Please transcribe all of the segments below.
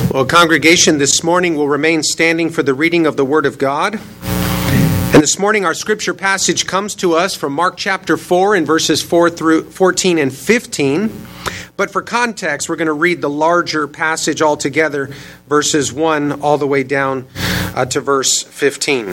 Well, congregation, this morning will remain standing for the reading of the Word of God. And this morning our scripture passage comes to us from Mark chapter 4 in verses 4 through 14 and 15. But for context, we're going to read the larger passage altogether, verses 1 all the way down to verse 15.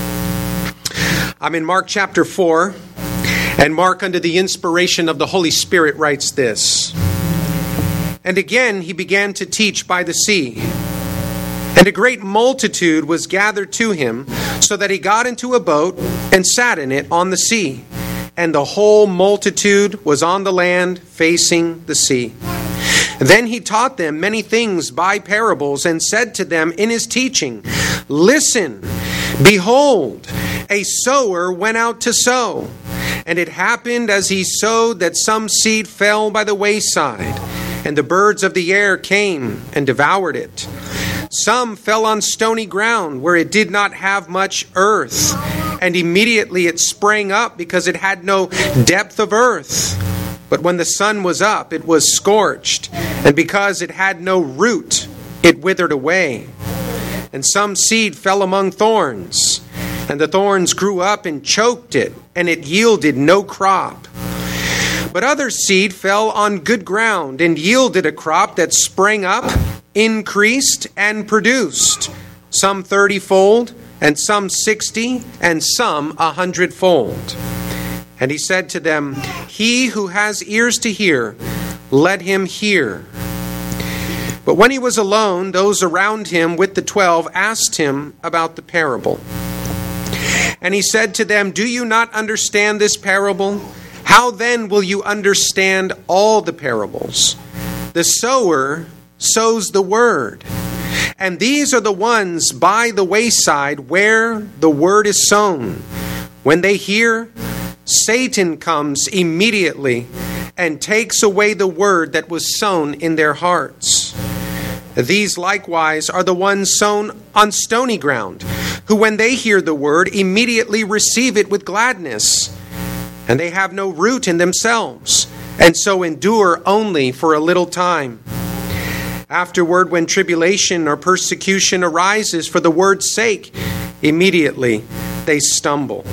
I'm in Mark chapter 4, and Mark, under the inspiration of the Holy Spirit, writes this. And again he began to teach by the sea. And a great multitude was gathered to him, so that he got into a boat and sat in it on the sea. And the whole multitude was on the land facing the sea. Then he taught them many things by parables, and said to them in his teaching, Listen, behold, a sower went out to sow. And it happened as he sowed that some seed fell by the wayside, and the birds of the air came and devoured it. Some fell on stony ground where it did not have much earth, and immediately it sprang up because it had no depth of earth. But when the sun was up, it was scorched, and because it had no root, it withered away. And some seed fell among thorns, and the thorns grew up and choked it, and it yielded no crop. But other seed fell on good ground and yielded a crop that sprang up, increased, and produced, some 30-fold, and some 60, and some 100-fold. And he said to them, He who has ears to hear, let him hear. But when he was alone, those around him with the 12 asked him about the parable. And he said to them, Do you not understand this parable? How then will you understand all the parables? The sower sows the word. And these are the ones by the wayside where the word is sown. When they hear, Satan comes immediately and takes away the word that was sown in their hearts. These likewise are the ones sown on stony ground, who when they hear the word immediately receive it with gladness. And they have no root in themselves, and so endure only for a little time. Afterward, when tribulation or persecution arises for the word's sake, immediately they stumble.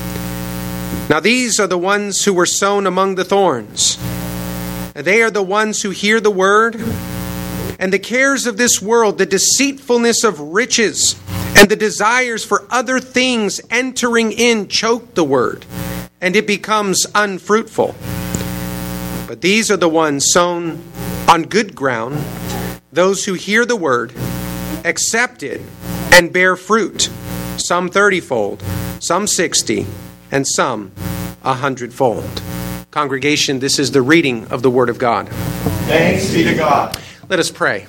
Now these are the ones who were sown among the thorns. They are the ones who hear the word, and the cares of this world, the deceitfulness of riches, and the desires for other things entering in choke the word, and it becomes unfruitful. But these are the ones sown on good ground, those who hear the word, accept it, and bear fruit, some 30-fold, some 60, and some 100-fold. Congregation, this is the reading of the Word of God. Thanks be to God. Let us pray.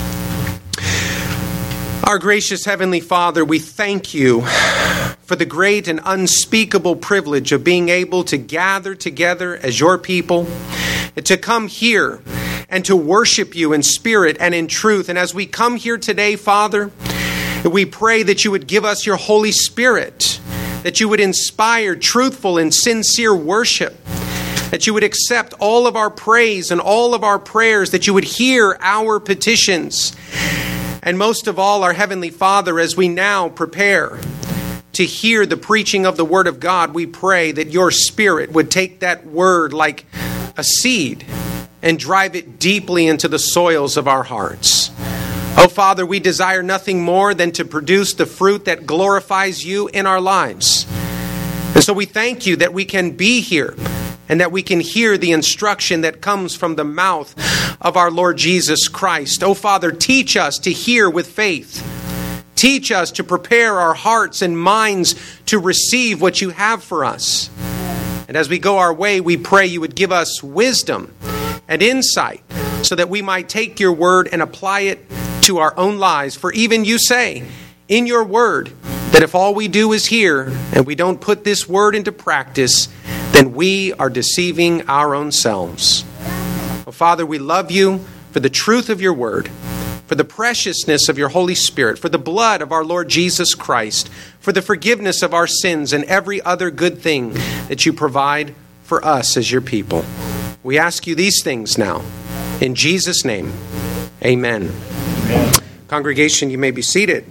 Our gracious Heavenly Father, we thank you for the great and unspeakable privilege of being able to gather together as your people, to come here and to worship you in spirit and in truth. And as we come here today, Father, we pray that you would give us your Holy Spirit, that you would inspire truthful and sincere worship, that you would accept all of our praise and all of our prayers, that you would hear our petitions. And most of all, our Heavenly Father, as we now prepare to hear the preaching of the Word of God, we pray that your Spirit would take that word like a seed and drive it deeply into the soils of our hearts. Oh, Father, we desire nothing more than to produce the fruit that glorifies you in our lives. And so we thank you that we can be here and that we can hear the instruction that comes from the mouth of our Lord Jesus Christ. Oh, Father, teach us to hear with faith. Teach us to prepare our hearts and minds to receive what you have for us. And as we go our way, we pray you would give us wisdom and insight so that we might take your word and apply it to our own lives. For even you say in your word that if all we do is hear and we don't put this word into practice, then we are deceiving our own selves. Oh, Father, we love you for the truth of your word, for the preciousness of your Holy Spirit, for the blood of our Lord Jesus Christ, for the forgiveness of our sins and every other good thing that you provide for us as your people. We ask you these things now. In Jesus' name, amen. Congregation, you may be seated.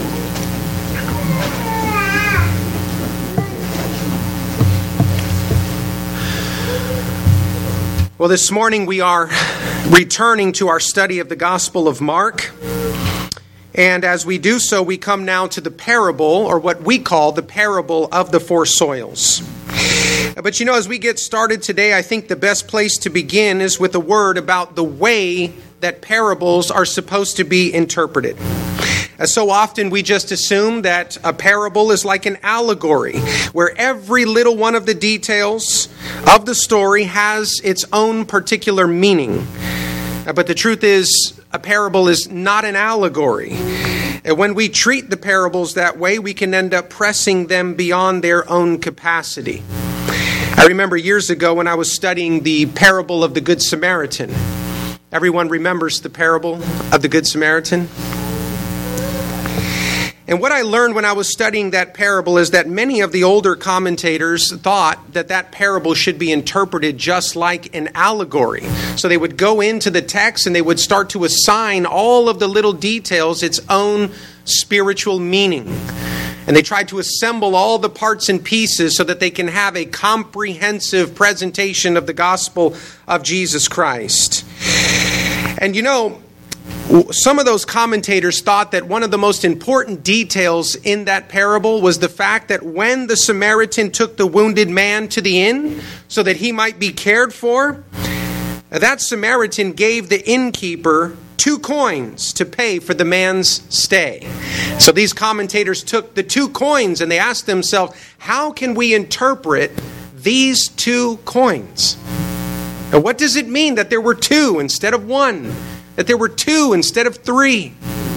Well, this morning we are returning to our study of the Gospel of Mark. And as we do so, we come now to the parable, or what we call the parable of the four soils. But as we get started today, I think the best place to begin is with a word about the way that parables are supposed to be interpreted. As so often we just assume that a parable is like an allegory, where every little one of the details of the story has its own particular meaning. But the truth is, a parable is not an allegory. And when we treat the parables that way, we can end up pressing them beyond their own capacity. I remember years ago when I was studying the parable of the Good Samaritan. Everyone remembers the parable of the Good Samaritan? And what I learned when I was studying that parable is that many of the older commentators thought that that parable should be interpreted just like an allegory. So they would go into the text and they would start to assign all of the little details its own spiritual meaning. And they tried to assemble all the parts and pieces so that they can have a comprehensive presentation of the gospel of Jesus Christ. And some of those commentators thought that one of the most important details in that parable was the fact that when the Samaritan took the wounded man to the inn so that he might be cared for, that Samaritan gave the innkeeper 2 coins to pay for the man's stay. So these commentators took the 2 coins and they asked themselves, how can we interpret these 2 coins? And what does it mean that there were 2 instead of 1? That there were 2 instead of 3?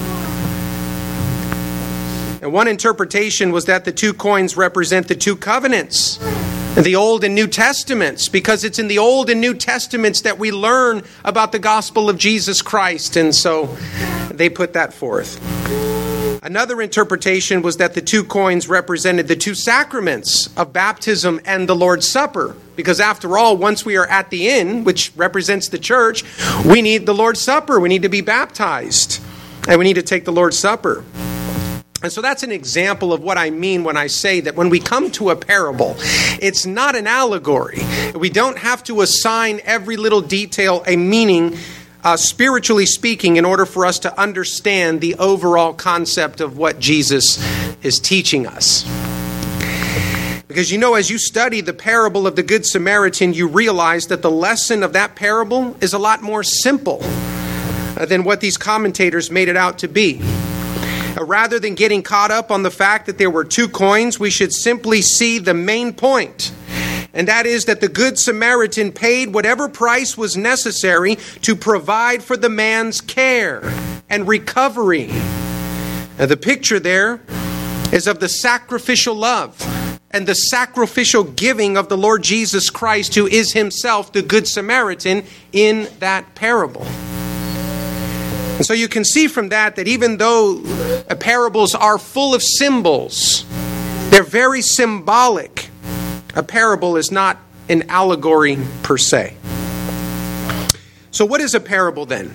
And one interpretation was that the 2 coins represent the 2 covenants, the Old and New Testaments, because it's in the Old and New Testaments that we learn about the gospel of Jesus Christ. And so they put that forth. Another interpretation was that the 2 coins represented the 2 sacraments of baptism and the Lord's Supper. Because after all, once we are at the inn, which represents the church, we need the Lord's Supper. We need to be baptized. And we need to take the Lord's Supper. And so that's an example of what I mean when I say that when we come to a parable, it's not an allegory. We don't have to assign every little detail a meaning, spiritually speaking, in order for us to understand the overall concept of what Jesus is teaching us. Because as you study the parable of the Good Samaritan, you realize that the lesson of that parable is a lot more simple than what these commentators made it out to be. Rather than getting caught up on the fact that there were 2 coins, we should simply see the main point. And that is that the Good Samaritan paid whatever price was necessary to provide for the man's care and recovery. Now, the picture there is of the sacrificial love and the sacrificial giving of the Lord Jesus Christ, who is himself the Good Samaritan in that parable. And so you can see from that even though parables are full of symbols, they're very symbolic. A parable is not an allegory per se. So what is a parable then?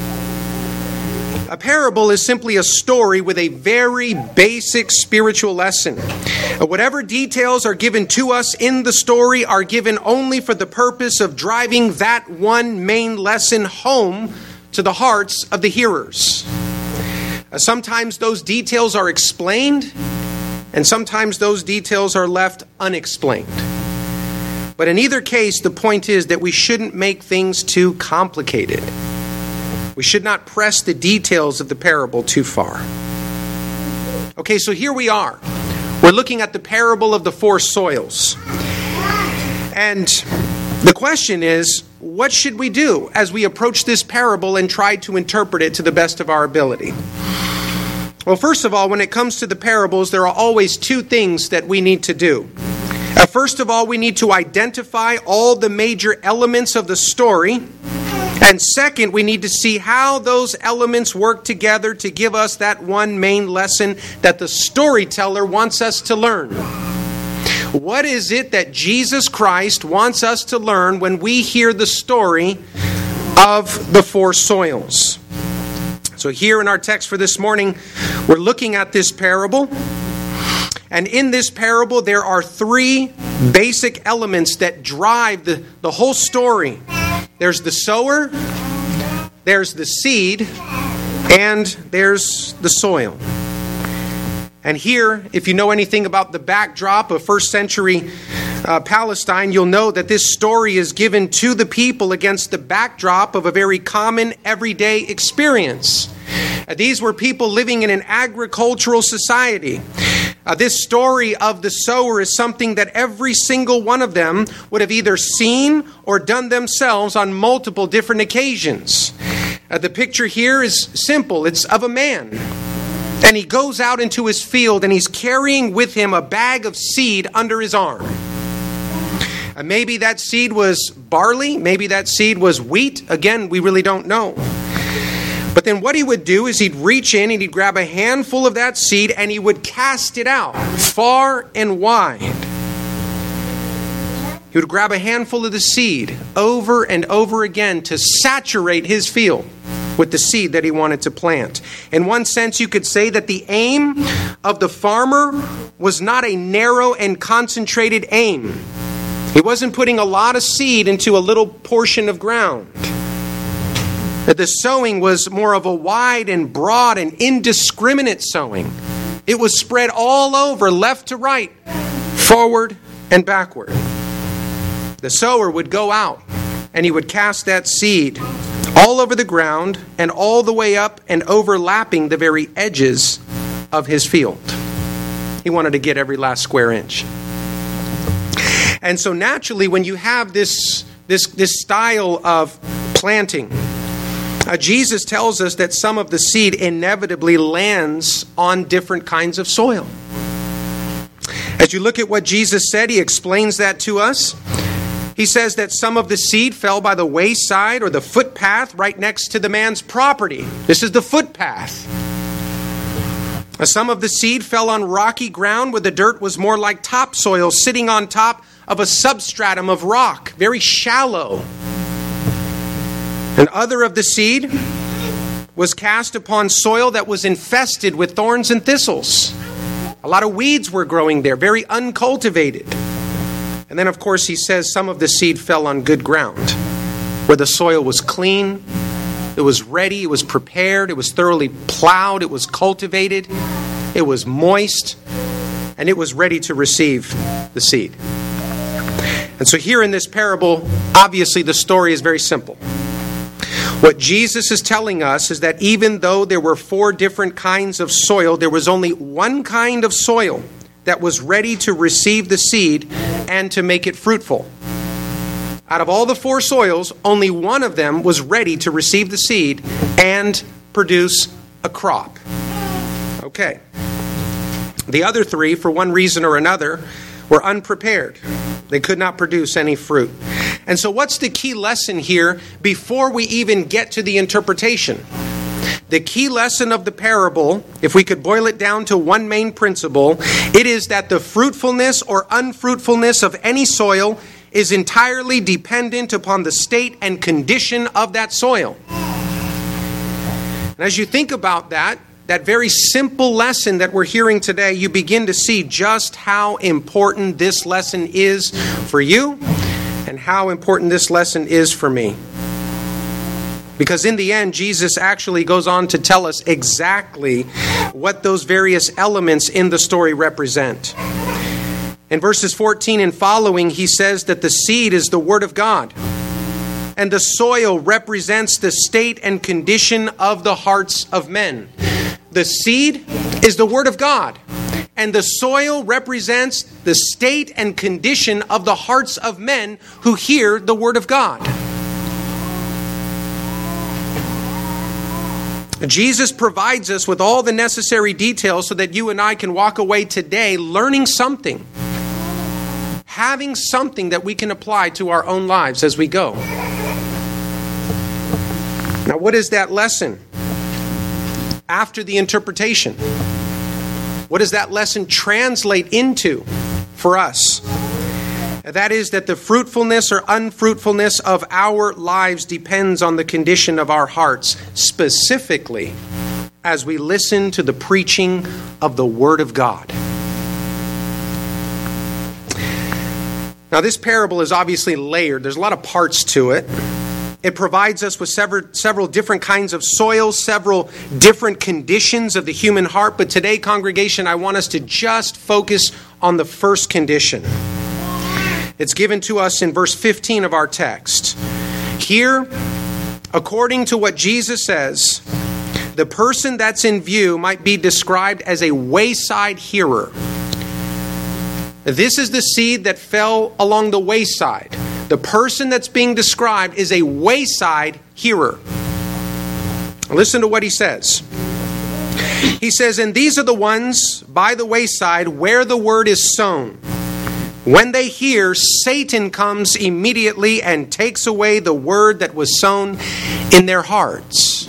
A parable is simply a story with a very basic spiritual lesson. Whatever details are given to us in the story are given only for the purpose of driving that one main lesson home to the hearts of the hearers. Sometimes those details are explained, and sometimes those details are left unexplained. But in either case, the point is that we shouldn't make things too complicated. We should not press the details of the parable too far. Okay, so here we are. We're looking at the parable of the 4 soils. And the question is, what should we do as we approach this parable and try to interpret it to the best of our ability? Well, first of all, when it comes to the parables, there are always 2 things that we need to do. First of all, we need to identify all the major elements of the story. And second, we need to see how those elements work together to give us that one main lesson that the storyteller wants us to learn. What is it that Jesus Christ wants us to learn when we hear the story of the 4 soils? So So here in our text for this morning, we're looking at this parable. And in this parable, there are three basic elements that drive the whole story. There's the sower, there's the seed, and there's the soil. And here, if you know anything about the backdrop of first century Palestine, you'll know that this story is given to the people against the backdrop of a very common everyday experience. These were people living in an agricultural society. This story of the sower is something that every single one of them would have either seen or done themselves on multiple different occasions. The picture here is simple. It's of a man. And he goes out into his field and he's carrying with him a bag of seed under his arm. Maybe that seed was barley. Maybe that seed was wheat. Again, we really don't know. But then what he would do is he'd reach in and he'd grab a handful of that seed and he would cast it out far and wide. He would grab a handful of the seed over and over again to saturate his field with the seed that he wanted to plant. In one sense, you could say that the aim of the farmer was not a narrow and concentrated aim. He wasn't putting a lot of seed into a little portion of ground. The sowing was more of a wide and broad and indiscriminate sowing. It was spread all over, left to right, forward and backward. The sower would go out and he would cast that seed all over the ground and all the way up and overlapping the very edges of his field. He wanted to get every last square inch. And so naturally, when you have this style of planting, Jesus tells us that some of the seed inevitably lands on different kinds of soil. As you look at what Jesus said, he explains that to us. He says that some of the seed fell by the wayside or the footpath right next to the man's property. This is the footpath. Some of the seed fell on rocky ground where the dirt was more like topsoil, sitting on top of a substratum of rock, very shallow. And other of the seed was cast upon soil that was infested with thorns and thistles. A lot of weeds were growing there, very uncultivated. And then, of course, he says some of the seed fell on good ground, where the soil was clean, it was ready, it was prepared, it was thoroughly plowed, it was cultivated, it was moist, and it was ready to receive the seed. And so here in this parable, obviously the story is very simple. What Jesus is telling us is that even though there were 4 different kinds of soil, there was only one kind of soil that was ready to receive the seed and to make it fruitful. Out of all the 4 soils, only one of them was ready to receive the seed and produce a crop. Okay. The other 3, for one reason or another, were unprepared. They could not produce any fruit. And so what's the key lesson here before we even get to the interpretation? The key lesson of the parable, if we could boil it down to one main principle, it is that the fruitfulness or unfruitfulness of any soil is entirely dependent upon the state and condition of that soil. And as you think about that very simple lesson that we're hearing today, you begin to see just how important this lesson is for you and how important this lesson is for me. Because in the end, Jesus actually goes on to tell us exactly what those various elements in the story represent. In verses 14 and following, he says that the seed is the Word of God, and the soil represents the state and condition of the hearts of men. The seed is the Word of God, and the soil represents the state and condition of the hearts of men who hear the Word of God. Jesus provides us with all the necessary details so that you and I can walk away today learning something, having something that we can apply to our own lives as we go. Now, what is that lesson after the interpretation? What does that lesson translate into for us? That is that the fruitfulness or unfruitfulness of our lives depends on the condition of our hearts, specifically as we listen to the preaching of the Word of God. Now, this parable is obviously layered. There's a lot of parts to it. It provides us with several different kinds of soil, several different conditions of the human heart. But today, congregation, I want us to just focus on the first condition. It's given to us in verse 15 of our text. Here, according to what Jesus says, the person that's in view might be described as a wayside hearer. This is the seed that fell along the wayside. The person that's being described is a wayside hearer. Listen to what he says. He says, and these are the ones by the wayside where the word is sown. When they hear, Satan comes immediately and takes away the word that was sown in their hearts.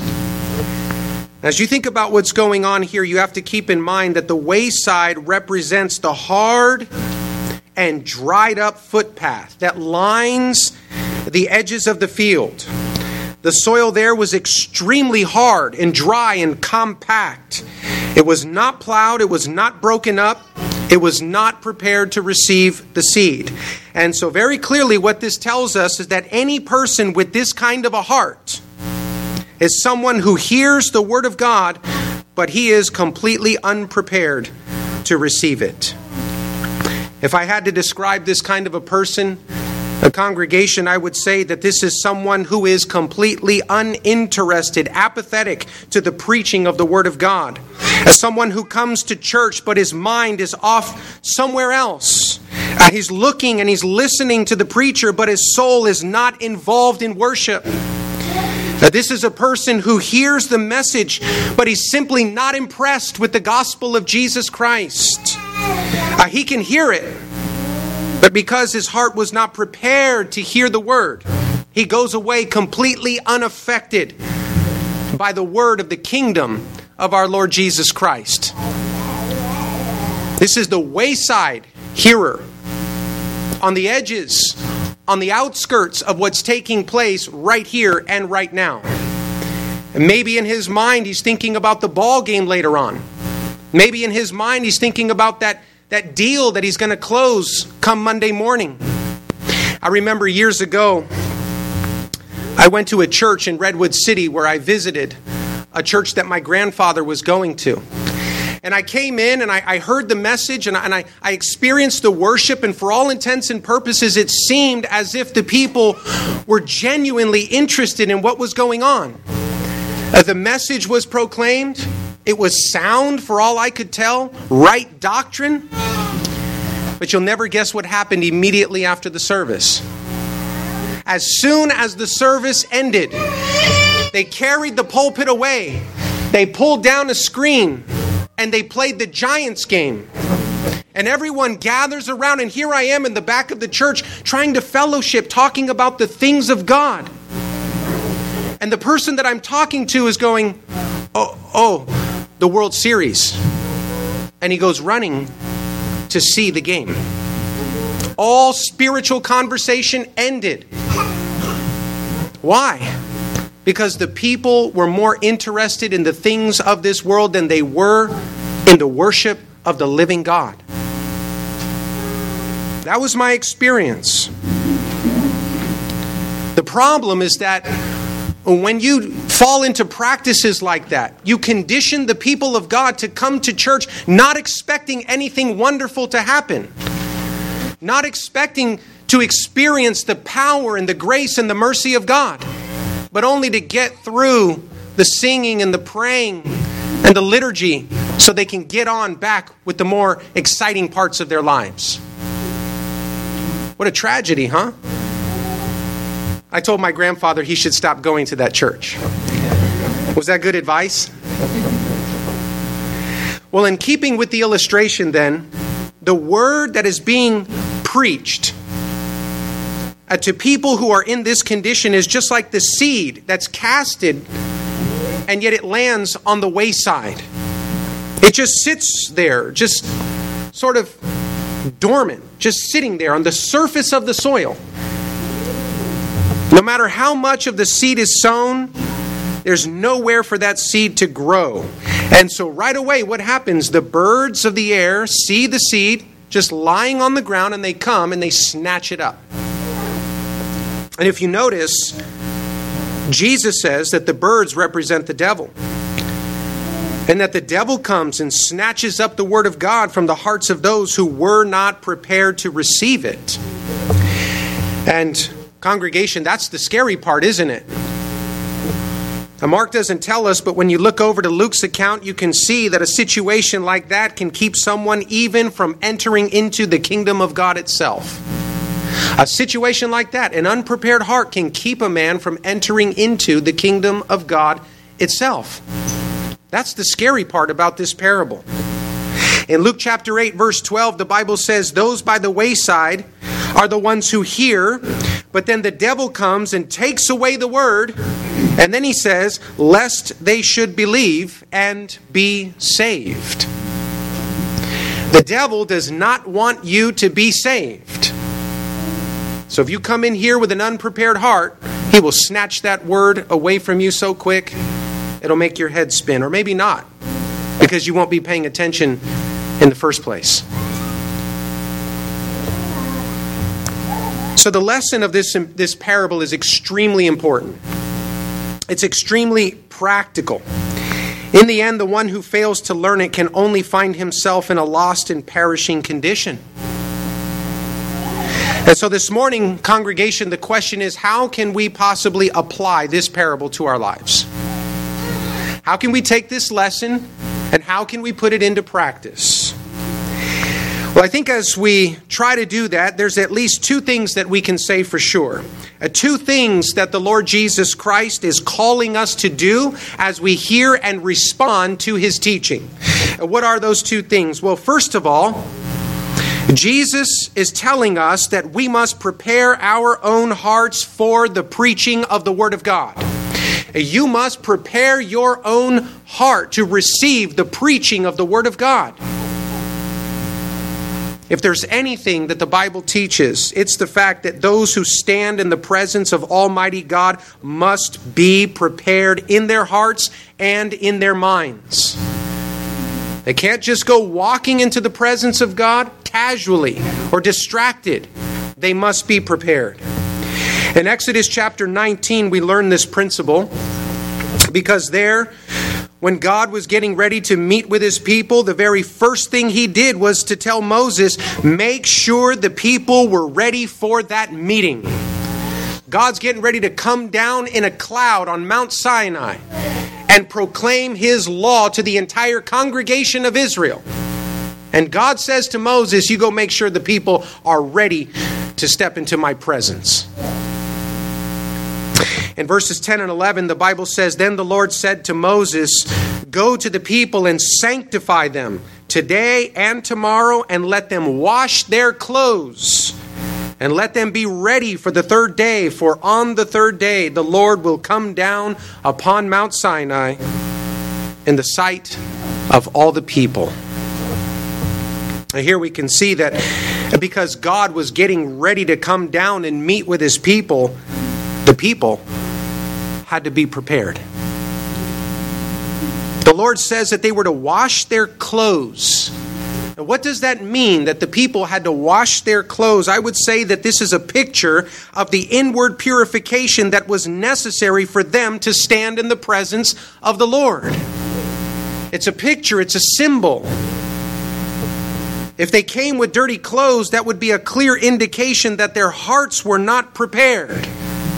As you think about what's going on here, you have to keep in mind that the wayside represents the hard and dried up footpath that lines the edges of the field. The soil there was extremely hard and dry and compact. It was not plowed. It was not broken up. It was not prepared to receive the seed. And so very clearly what this tells us is that any person with this kind of a heart is someone who hears the word of God, but he is completely unprepared to receive it. If I had to describe this kind of a person, a congregation, I would say that this is someone who is completely uninterested, apathetic to the preaching of the word of God. As someone who comes to church, but his mind is off somewhere else. He's looking and he's listening to the preacher, but his soul is not involved in worship. This is a person who hears the message, but he's simply not impressed with the gospel of Jesus Christ. He can hear it, but because his heart was not prepared to hear the word, he goes away completely unaffected by the word of the kingdom of our Lord Jesus Christ. This is the wayside hearer, on the edges, on the outskirts of what's taking place right here and right now. And maybe in his mind he's thinking about the ball game later on. Maybe in his mind he's thinking about that deal that he's going to close come Monday morning. I remember years ago, I went to a church in Redwood City where I visited a church that my grandfather was going to. And I came in and I heard the message and I experienced the worship, and for all intents and purposes, it seemed as if the people were genuinely interested in what was going on. The message was proclaimed. It was sound for all I could tell, right doctrine. But you'll never guess what happened immediately after the service. As soon as the service ended, they carried the pulpit away. They pulled down a screen and they played the Giants game. And everyone gathers around, and here I am in the back of the church trying to fellowship, talking about the things of God. And the person that I'm talking to is going, oh, the World Series. And he goes running to see the game. All spiritual conversation ended. Why? Because the people were more interested in the things of this world than they were in the worship of the living God. That was my experience. The problem is that when you fall into practices like that, you condition the people of God to come to church not expecting anything wonderful to happen, not expecting to experience the power and the grace and the mercy of God, but only to get through the singing and the praying and the liturgy so they can get on back with the more exciting parts of their lives. What a tragedy, huh? I told my grandfather he should stop going to that church. Was that good advice? Well, in keeping with the illustration then, the word that is being preached to people who are in this condition is just like the seed that's casted, and yet it lands on the wayside. It just sits there, just sort of dormant, just sitting there on the surface of the soil. No matter how much of the seed is sown, there's nowhere for that seed to grow. And so right away, what happens? The birds of the air see the seed just lying on the ground, and they come and they snatch it up. And if you notice, Jesus says that the birds represent the devil. And that the devil comes and snatches up the word of God from the hearts of those who were not prepared to receive it. And congregation, that's the scary part, isn't it? Now, Mark doesn't tell us, but when you look over to Luke's account, you can see that a situation like that can keep someone even from entering into the kingdom of God itself. A situation like that, an unprepared heart, can keep a man from entering into the kingdom of God itself. That's the scary part about this parable. In Luke chapter 8, verse 12, the Bible says, those by the wayside are the ones who hear, but then the devil comes and takes away the word, and then he says, lest they should believe and be saved. The devil does not want you to be saved. So if you come in here with an unprepared heart, he will snatch that word away from you so quick, it'll make your head spin, or maybe not, because you won't be paying attention in the first place. So the lesson of this parable is extremely important. It's extremely practical. In the end, the one who fails to learn it can only find himself in a lost and perishing condition. And so this morning, congregation, the question is, how can we possibly apply this parable to our lives? How can we take this lesson and how can we put it into practice? Well, I think as we try to do that, there's at least two things that we can say for sure. Two things that the Lord Jesus Christ is calling us to do as we hear and respond to his teaching. What are those two things? Well, first of all, Jesus is telling us that we must prepare our own hearts for the preaching of the Word of God. You must prepare your own heart to receive the preaching of the Word of God. If there's anything that the Bible teaches, it's the fact that those who stand in the presence of Almighty God must be prepared in their hearts and in their minds. They can't just go walking into the presence of God casually or distracted. They must be prepared. In Exodus chapter 19, we learn this principle because there, when God was getting ready to meet with his people, the very first thing he did was to tell Moses, make sure the people were ready for that meeting. God's getting ready to come down in a cloud on Mount Sinai and proclaim his law to the entire congregation of Israel. And God says to Moses, you go make sure the people are ready to step into my presence. In verses 10 and 11, the Bible says, then the Lord said to Moses, go to the people and sanctify them today and tomorrow, and let them wash their clothes, and let them be ready for the third day. For on the third day, the Lord will come down upon Mount Sinai in the sight of all the people. Now here we can see that because God was getting ready to come down and meet with his people, the people had to be prepared. The Lord says that they were to wash their clothes. Now, what does that mean, that the people had to wash their clothes? I would say that this is a picture of the inward purification that was necessary for them to stand in the presence of the Lord. It's a picture, it's a symbol. If they came with dirty clothes, that would be a clear indication that their hearts were not prepared.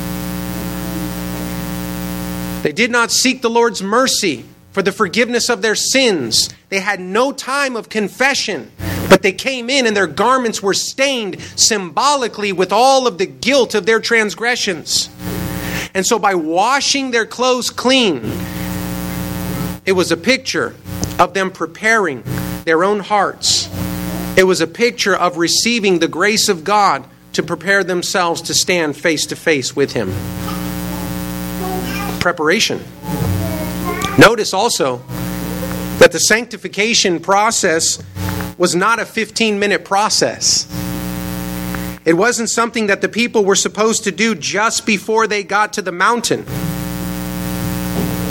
They did not seek the Lord's mercy for the forgiveness of their sins. They had no time of confession, but they came in and their garments were stained symbolically with all of the guilt of their transgressions. And so by washing their clothes clean, it was a picture of them preparing their own hearts. It was a picture of receiving the grace of God to prepare themselves to stand face to face with him. Preparation. Notice also that the sanctification process was not a 15-minute process. It wasn't something that the people were supposed to do just before they got to the mountain.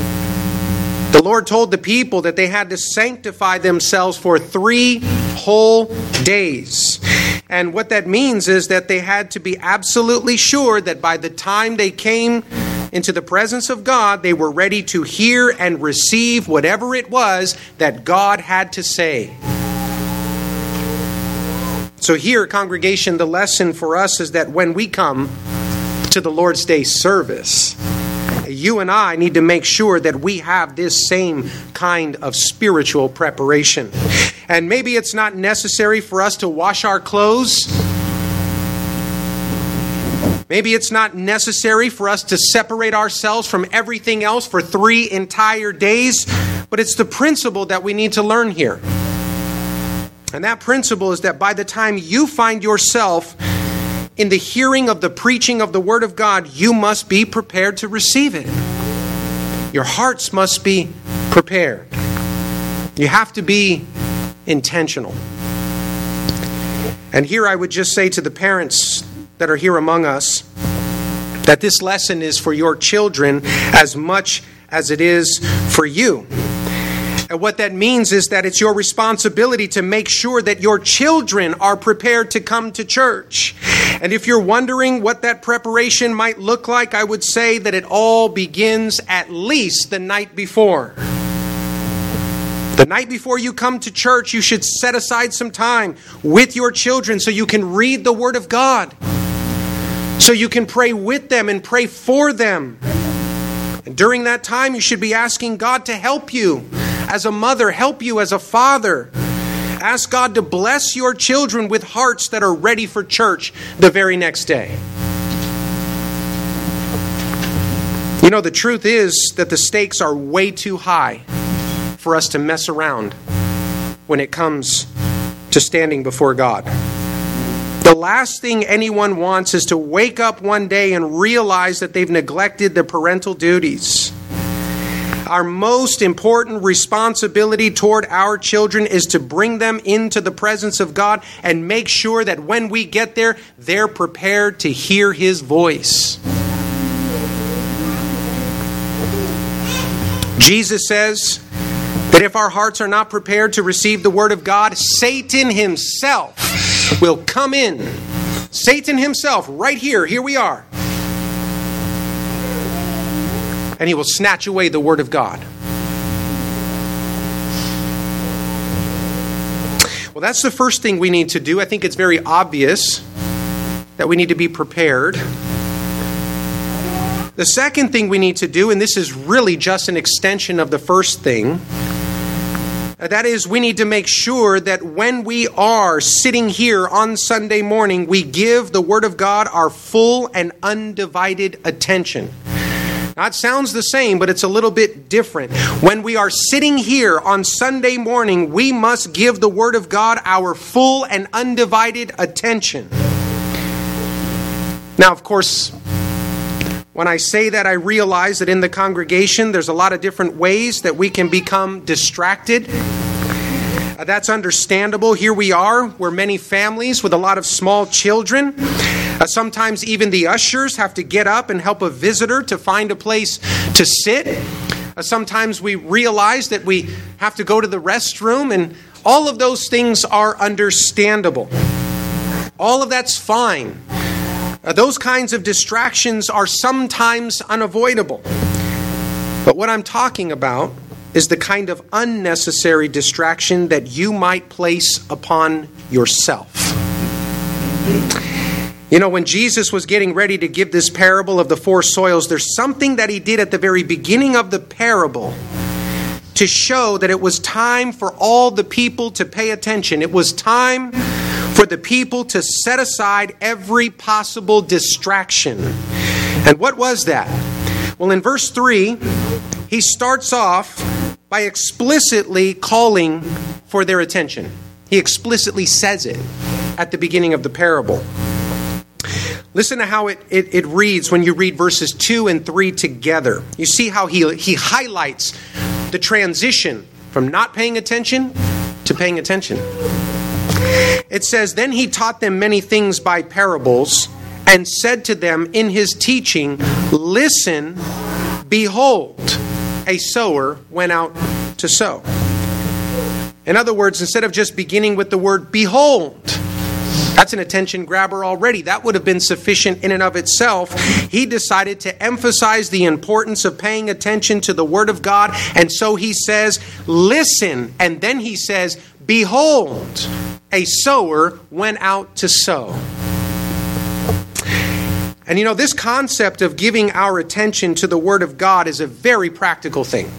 Lord told the people that they had to sanctify themselves for 3 whole days. And what that means is that they had to be absolutely sure that by the time they came into the presence of God, they were ready to hear and receive whatever it was that God had to say. So here, congregation, the lesson for us is that when we come to the Lord's Day service, you and I need to make sure that we have this same kind of spiritual preparation. And maybe it's not necessary for us to wash our clothes. Maybe it's not necessary for us to separate ourselves from everything else for 3 entire days. But it's the principle that we need to learn here. And that principle is that by the time you find yourself in the hearing of the preaching of the Word of God, you must be prepared to receive it. Your hearts must be prepared. You have to be intentional. And here I would just say to the parents that are here among us that this lesson is for your children as much as it is for you. And what that means is that it's your responsibility to make sure that your children are prepared to come to church. And if you're wondering what that preparation might look like, I would say that it all begins at least the night before. The night before you come to church, you should set aside some time with your children so you can read the Word of God. So you can pray with them and pray for them. And during that time, you should be asking God to help you as a mother, help you as a father. Ask God to bless your children with hearts that are ready for church the very next day. You know, the truth is that the stakes are way too high for us to mess around when it comes to standing before God. The last thing anyone wants is to wake up one day and realize that they've neglected their parental duties. Our most important responsibility toward our children is to bring them into the presence of God and make sure that when we get there, they're prepared to hear His voice. Jesus says that if our hearts are not prepared to receive the Word of God, Satan himself will come in. Satan himself, right here we are. And he will snatch away the Word of God. Well, that's the first thing we need to do. I think it's very obvious that we need to be prepared. The second thing we need to do, and this is really just an extension of the first thing, that is, we need to make sure that when we are sitting here on Sunday morning, we give the Word of God our full and undivided attention. Now, it sounds the same, but it's a little bit different. When we are sitting here on Sunday morning, we must give the Word of God our full and undivided attention. Now, of course, when I say that, I realize that in the congregation, there's a lot of different ways that we can become distracted. That's understandable. Here we are. We're many families with a lot of small children. Sometimes even the ushers have to get up and help a visitor to find a place to sit. Sometimes we realize that we have to go to the restroom, and all of those things are understandable. All of that's fine. Those kinds of distractions are sometimes unavoidable. But what I'm talking about is the kind of unnecessary distraction that you might place upon yourself. You know, when Jesus was getting ready to give this parable of the 4 soils, there's something that he did at the very beginning of the parable to show that it was time for all the people to pay attention. It was time for the people to set aside every possible distraction. And what was that? Well, in verse 3, he starts off by explicitly calling for their attention. He explicitly says it at the beginning of the parable. Listen to how it reads when you read verses 2 and 3 together. You see how he highlights the transition from not paying attention to paying attention. It says, "Then he taught them many things by parables, and said to them in his teaching, 'Listen, behold, a sower went out to sow. In other words, instead of just beginning with the word behold, that's an attention grabber already. That would have been sufficient in and of itself. He decided to emphasize the importance of paying attention to the Word of God. And so he says, listen. And then he says, behold, a sower went out to sow. And this concept of giving our attention to the Word of God is a very practical thing.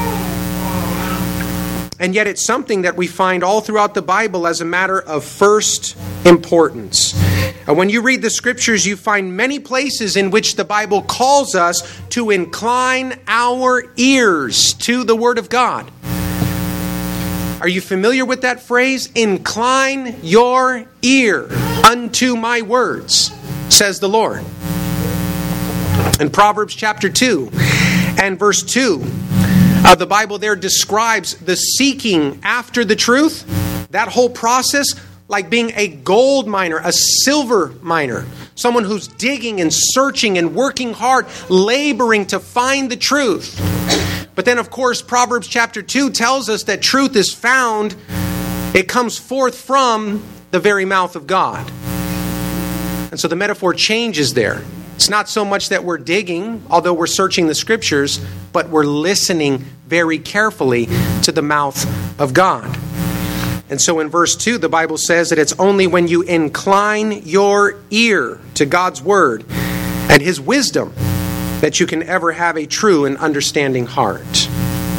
And yet it's something that we find all throughout the Bible as a matter of first importance. And when you read the Scriptures, you find many places in which the Bible calls us to incline our ears to the Word of God. Are you familiar with that phrase? Incline your ear unto my words, says the Lord. In Proverbs chapter 2 and verse 2, the Bible there describes the seeking after the truth, that whole process, like being a gold miner, a silver miner, someone who's digging and searching and working hard, laboring to find the truth. But then, of course, Proverbs chapter 2 tells us that truth is found, it comes forth from the very mouth of God. And so the metaphor changes there. It's not so much that we're digging, although we're searching the Scriptures, but we're listening very carefully to the mouth of God. And so in verse 2, the Bible says that it's only when you incline your ear to God's Word and His wisdom that you can ever have a true and understanding heart.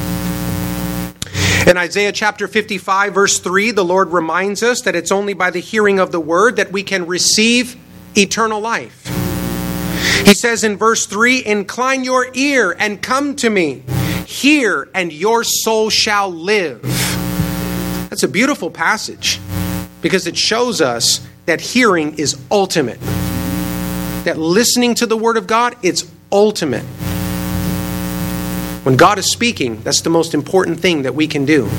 In Isaiah chapter 55, verse 3, the Lord reminds us that it's only by the hearing of the Word that we can receive eternal life. He says in verse 3, incline your ear and come to me. Hear, and your soul shall live. That's a beautiful passage because it shows us that hearing is ultimate. That listening to the Word of God, it's ultimate. When God is speaking, that's the most important thing that we can do.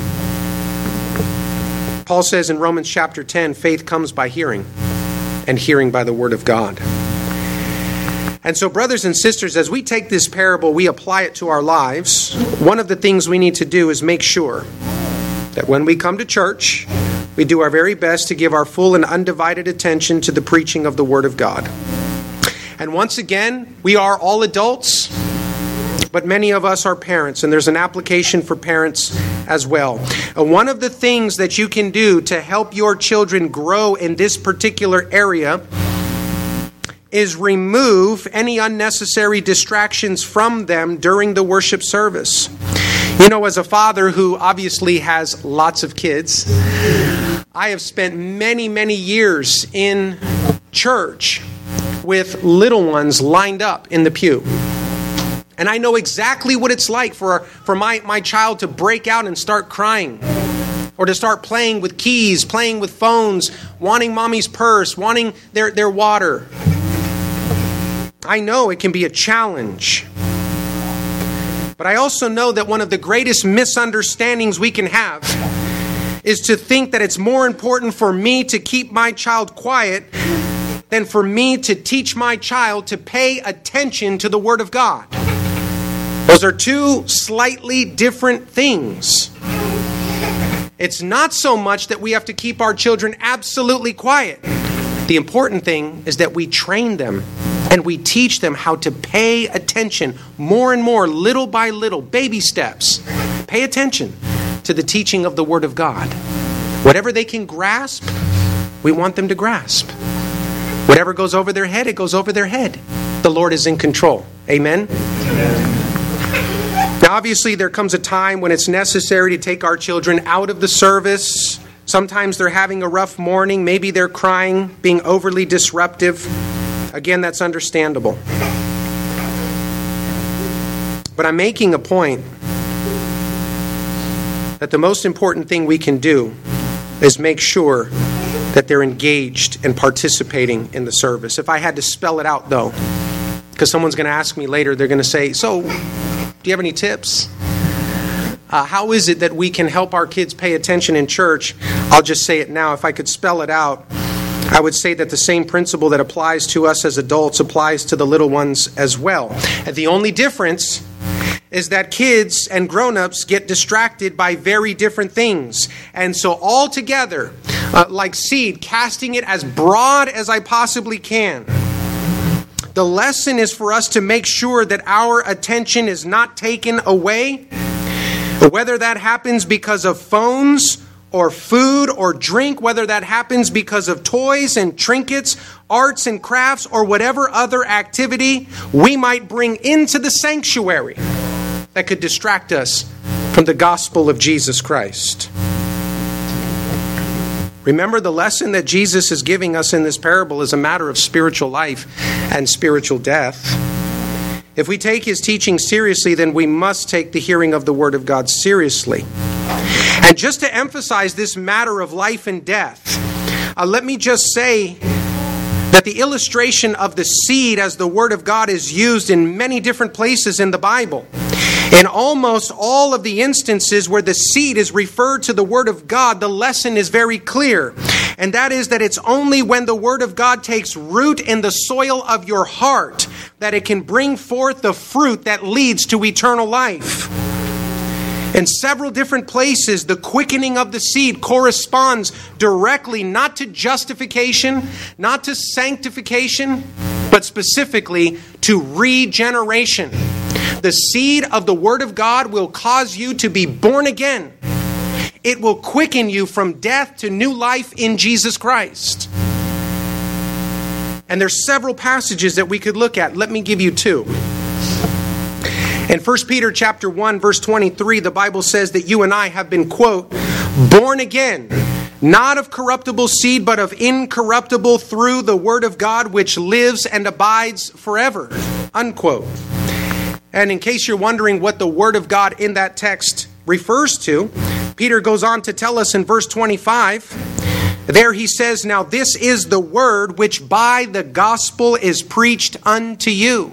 Paul says in Romans chapter 10, faith comes by hearing, and hearing by the Word of God. And so, brothers and sisters, as we take this parable, we apply it to our lives. One of the things we need to do is make sure that when we come to church, we do our very best to give our full and undivided attention to the preaching of the Word of God. And once again, we are all adults, but many of us are parents, and there's an application for parents as well. And one of the things that you can do to help your children grow in this particular area is remove any unnecessary distractions from them during the worship service. As a father who obviously has lots of kids, I have spent many, many years in church with little ones lined up in the pew. And I know exactly what it's like for my child to break out and start crying, or to start playing with keys, playing with phones, wanting mommy's purse, wanting their water. I know it can be a challenge. But I also know that one of the greatest misunderstandings we can have is to think that it's more important for me to keep my child quiet than for me to teach my child to pay attention to the Word of God. Those are two slightly different things. It's not so much that we have to keep our children absolutely quiet. The important thing is that we train them and we teach them how to pay attention more and more, little by little, baby steps. Pay attention to the teaching of the Word of God. Whatever they can grasp, we want them to grasp. Whatever goes over their head, it goes over their head. The Lord is in control. Amen? Now, obviously, there comes a time when it's necessary to take our children out of the service. Sometimes they're having a rough morning. Maybe they're crying, being overly disruptive. Again, that's understandable. But I'm making a point that the most important thing we can do is make sure that they're engaged and participating in the service. If I had to spell it out, though, because someone's going to ask me later, they're going to say, so, do you have any tips? How is it that we can help our kids pay attention in church? I'll just say it now. If I could spell it out, I would say that the same principle that applies to us as adults applies to the little ones as well. And the only difference is that kids and grown-ups get distracted by very different things. And so all together, like seed, casting it as broad as I possibly can, the lesson is for us to make sure that our attention is not taken away, whether that happens because of phones or food or drink, whether that happens because of toys and trinkets, arts and crafts, or whatever other activity we might bring into the sanctuary that could distract us from the gospel of Jesus Christ. Remember, the lesson that Jesus is giving us in this parable is a matter of spiritual life and spiritual death. If we take his teaching seriously, then we must take the hearing of the Word of God seriously. And just to emphasize this matter of life and death, let me just say that the illustration of the seed as the Word of God is used in many different places in the Bible. In almost all of the instances where the seed is referred to the Word of God, the lesson is very clear. And that is that it's only when the Word of God takes root in the soil of your heart that it can bring forth the fruit that leads to eternal life. In several different places, the quickening of the seed corresponds directly not to justification, not to sanctification, but specifically to regeneration. The seed of the Word of God will cause you to be born again. It will quicken you from death to new life in Jesus Christ. And there's several passages that we could look at. Let me give you two. In 1 Peter chapter 1, verse 23, the Bible says that you and I have been, quote, born again, not of corruptible seed, but of incorruptible through the Word of God, which lives and abides forever, unquote. And in case you're wondering what the Word of God in that text refers to, Peter goes on to tell us in verse 25, there he says, now this is the word which by the gospel is preached unto you.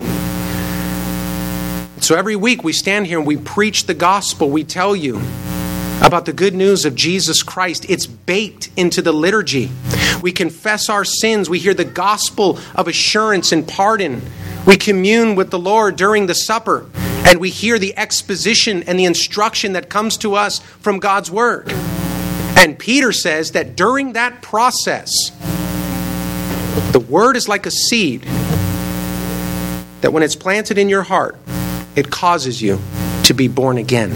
So every week we stand here and we preach the gospel. We tell you about the good news of Jesus Christ. It's baked into the liturgy. We confess our sins. We hear the gospel of assurance and pardon. We commune with the Lord during the supper, and we hear the exposition and the instruction that comes to us from God's Word. And Peter says that during that process, the Word is like a seed that when it's planted in your heart, it causes you to be born again.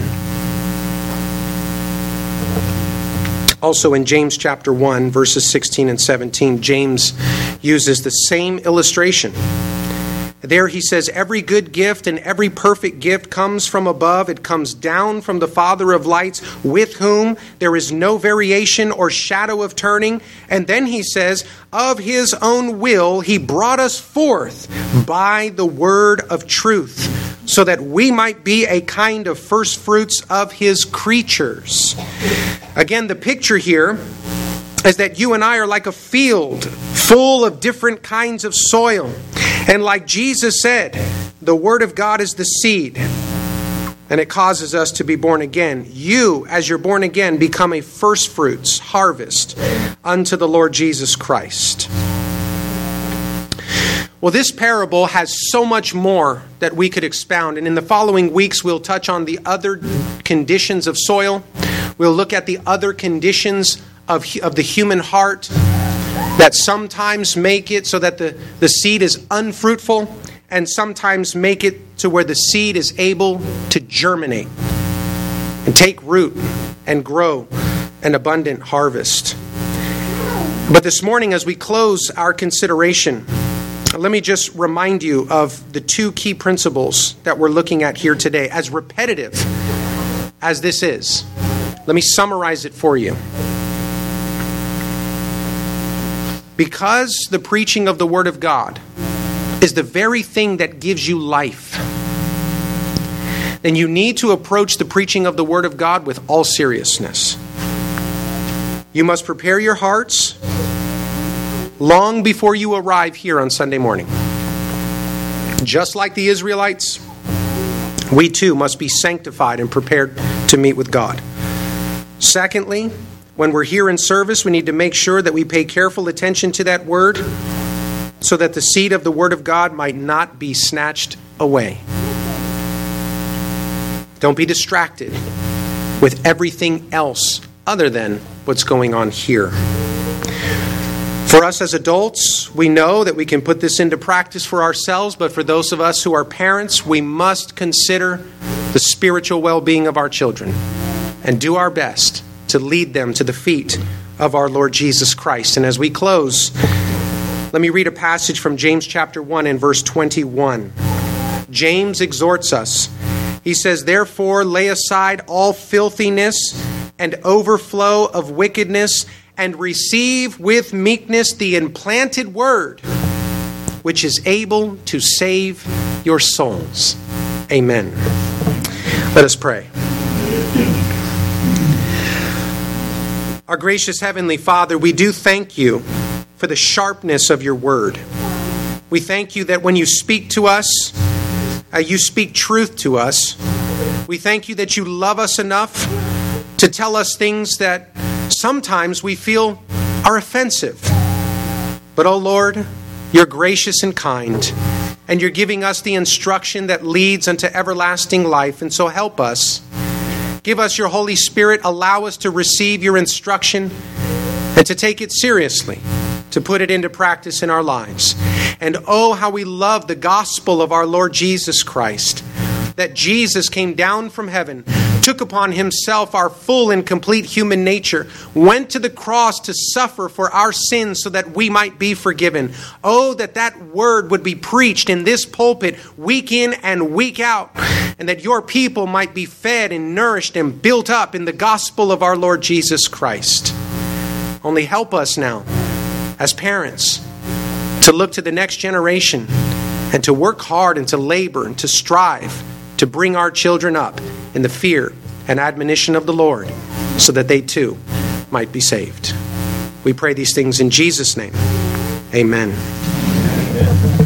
Also in James chapter 1, verses 16 and 17, James uses the same illustration. There he says, every good gift and every perfect gift comes from above. It comes down from the Father of lights, with whom there is no variation or shadow of turning. And then he says, of his own will he brought us forth by the word of truth, so that we might be a kind of first fruits of his creatures. Again, the picture here is that you and I are like a field full of different kinds of soil. And like Jesus said, the Word of God is the seed, and it causes us to be born again. You, as you're born again, become a first fruits harvest unto the Lord Jesus Christ. Well, this parable has so much more that we could expound. And in the following weeks, we'll touch on the other conditions of soil. We'll look at the other conditions of the human heart that sometimes make it so that the seed is unfruitful, and sometimes make it to where the seed is able to germinate and take root and grow an abundant harvest. But this morning, as we close our consideration, let me just remind you of the two key principles that we're looking at here today. As repetitive as this is, let me summarize it for you. Because the preaching of the Word of God is the very thing that gives you life, then you need to approach the preaching of the Word of God with all seriousness. You must prepare your hearts long before you arrive here on Sunday morning. Just like the Israelites, we too must be sanctified and prepared to meet with God. Secondly, when we're here in service, we need to make sure that we pay careful attention to that word so that the seed of the Word of God might not be snatched away. Don't be distracted with everything else other than what's going on here. For us as adults, we know that we can put this into practice for ourselves, but for those of us who are parents, we must consider the spiritual well-being of our children and do our best to lead them to the feet of our Lord Jesus Christ. And as we close, let me read a passage from James chapter 1 and verse 21. James exhorts us. He says, "Therefore lay aside all filthiness and overflow of wickedness, and receive with meekness the implanted word, which is able to save your souls." Amen. Let us pray. Our gracious Heavenly Father, we do thank you for the sharpness of your word. We thank you that when you speak to us, you speak truth to us. We thank you that you love us enough to tell us things that sometimes we feel are offensive. But, oh Lord, you're gracious and kind, and you're giving us the instruction that leads unto everlasting life. And so help us. Give us your Holy Spirit. Allow us to receive your instruction and to take it seriously, to put it into practice in our lives. And oh, how we love the gospel of our Lord Jesus Christ, that Jesus came down from heaven, took upon himself our full and complete human nature, went to the cross to suffer for our sins so that we might be forgiven. Oh, that word would be preached in this pulpit week in and week out, and that your people might be fed and nourished and built up in the gospel of our Lord Jesus Christ. Only help us now, as parents, to look to the next generation and to work hard and to labor and to strive to bring our children up in the fear and admonition of the Lord, so that they too might be saved. We pray these things in Jesus' name. Amen.